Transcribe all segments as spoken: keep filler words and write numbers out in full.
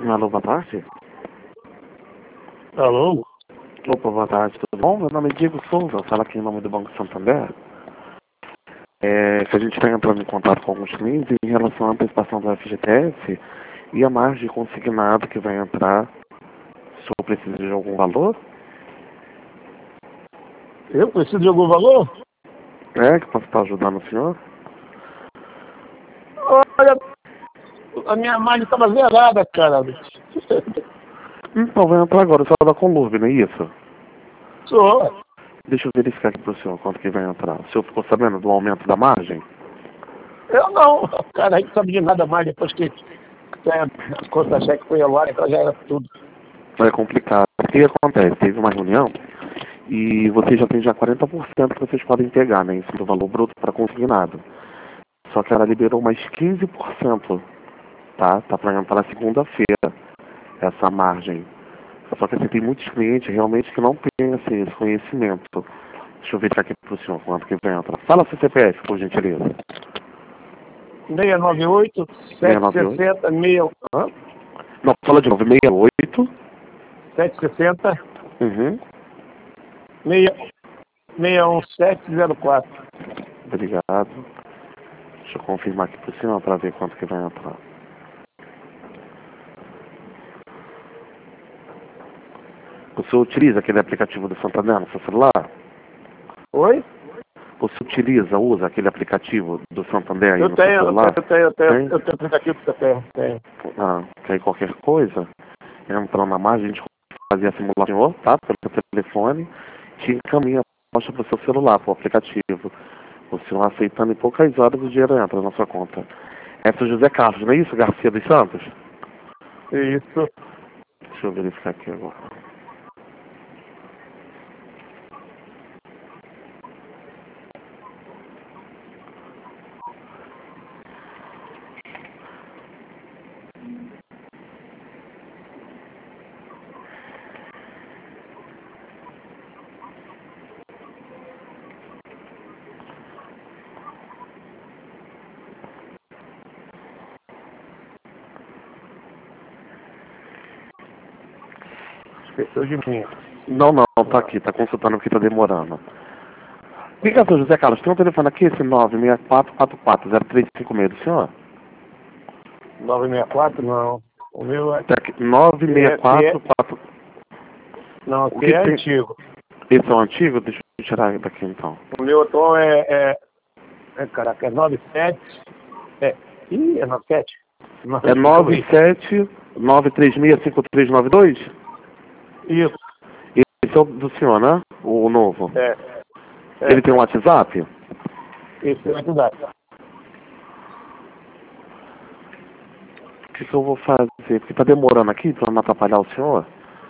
Alô, boa tarde. Alô? Opa, boa tarde, tudo bom? Meu nome é Diego Souza, falo aqui em nome do Banco Santander. É, que a gente está entrando em contato com alguns clientes em relação à antecipação do F G T S e a margem consignada que vai entrar. O senhor precisa de algum valor? Eu preciso de algum valor? É, que posso estar ajudando o senhor? Olha, a minha margem estava zerada, cara. Então, vai entrar agora, o senhor é da Conlurb, não é isso? Sou. Deixa eu verificar aqui para o senhor quanto que vai entrar. O senhor ficou sabendo do aumento da margem? Eu não. Cara, a gente não sabe de nada mais depois que tem a conta-cheque foi ao ar, então já era tudo. É complicado. O que acontece? Teve uma reunião e vocês já têm já quarenta por cento que vocês podem pegar, né? Isso do valor bruto para consignado. Só que ela liberou mais quinze por cento, tá? Tá para entrar na segunda-feira, essa margem. Só que assim, tem muitos clientes realmente que não têm assim, esse conhecimento. Deixa eu ver aqui pro senhor quanto que vai entrar. Fala seu C P F, por gentileza. seis nove oito, sete seis zero, seis... Hã? Não, fala de novo. sessenta e oito. sete seis zero, Uhum. seis um sete zero quatro. Obrigado. Deixa eu confirmar aqui pro senhor para ver quanto que vai entrar. O senhor utiliza aquele aplicativo do Santander no seu celular? Oi? Você utiliza, usa aquele aplicativo do Santander aí Eu no tenho, seu eu celular? tenho, eu tenho, eu tenho, Tem? eu tenho aplicativo que eu tenho, tenho. Ah, que aí qualquer coisa, entrando na margem, a gente fazia a simulação, tá? Pelo seu telefone, te encaminha a posta pro seu celular, pro aplicativo. O senhor aceitando em poucas horas o dinheiro entra na sua conta. É pro José Carlos, não é isso, Garcia dos Santos? Isso. Deixa eu verificar aqui agora. Esqueceu de mim. Não, não, tá aqui, tá consultando porque tá demorando. Liga, seu José Carlos, tem um telefone aqui, esse nove seis quatro quatro quatro zero três cinco seis do senhor? nove seis quatro, não. O meu é... Tá aqui, nove seis quatro quatro... Não, O aqui que é tem? antigo. Esse é o antigo? Deixa eu tirar daqui então. O meu atual é, é, é caraca, é nove sete. É, ih, é nove sete? É nove sete nove três seis cinco três nove dois? Isso, Esse é o do senhor, né? O novo. é. é. Ele tem um WhatsApp? Isso é verdade. O que, que eu vou fazer? Porque tá demorando aqui pra não atrapalhar o senhor.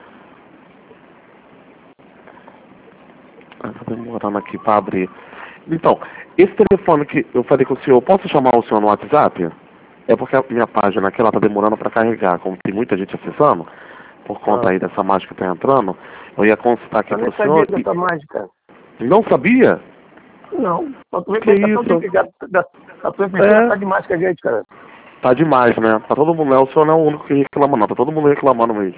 Ah, tá demorando aqui pra abrir. Então, esse telefone que eu falei com o senhor, posso chamar o senhor no WhatsApp? É porque a minha página aqui, ela tá demorando pra carregar. Como tem muita gente acessando, por conta Ah. aí dessa mágica que tá entrando, eu ia consultar aqui Eu nem pro sabia senhor. dessa mágica. E... Não sabia? Não. Só tu vê Que que tá todo isso? dia que da- a prefeitura É. tá demais que a gente, cara. Tá demais, né? Tá todo mundo, né? O senhor não é o único que reclama, não. Tá todo mundo reclamando mesmo.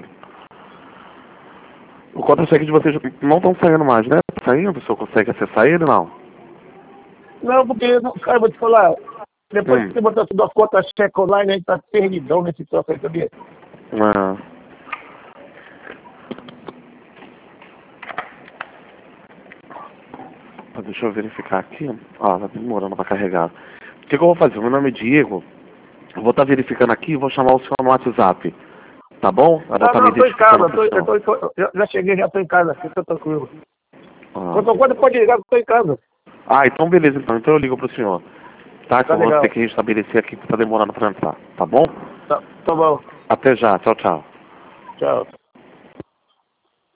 O contra-cheque de vocês não estão saindo mais, né? Tá saindo? O senhor consegue acessar ele, não? Não, porque, não, cara, eu vou te falar, depois Hum. que você botar tudo a conta cheque online, a gente tá perdidão nesse troço aí, sabia? É. Ah, deixa eu verificar aqui. Ah, tá demorando pra carregar. O que, que eu vou fazer? Meu nome é Diego. Eu vou estar verificando aqui e vou chamar o senhor no WhatsApp. Tá bom? Eu vou Não, estar não, me eu tô em casa, identificando eu pro tô, senhor. eu tô, eu tô, já, já cheguei, já tô em casa aqui, tô tranquilo. Ah. Qualquer coisa pode ligar, eu tô em casa. Ah, então beleza, então. Então eu ligo pro senhor. Tá? Que Tá eu vou legal. ter que restabelecer aqui que tá demorando pra entrar. Tá bom? Tá, tá bom. Até já. Tchau, tchau. Tchau.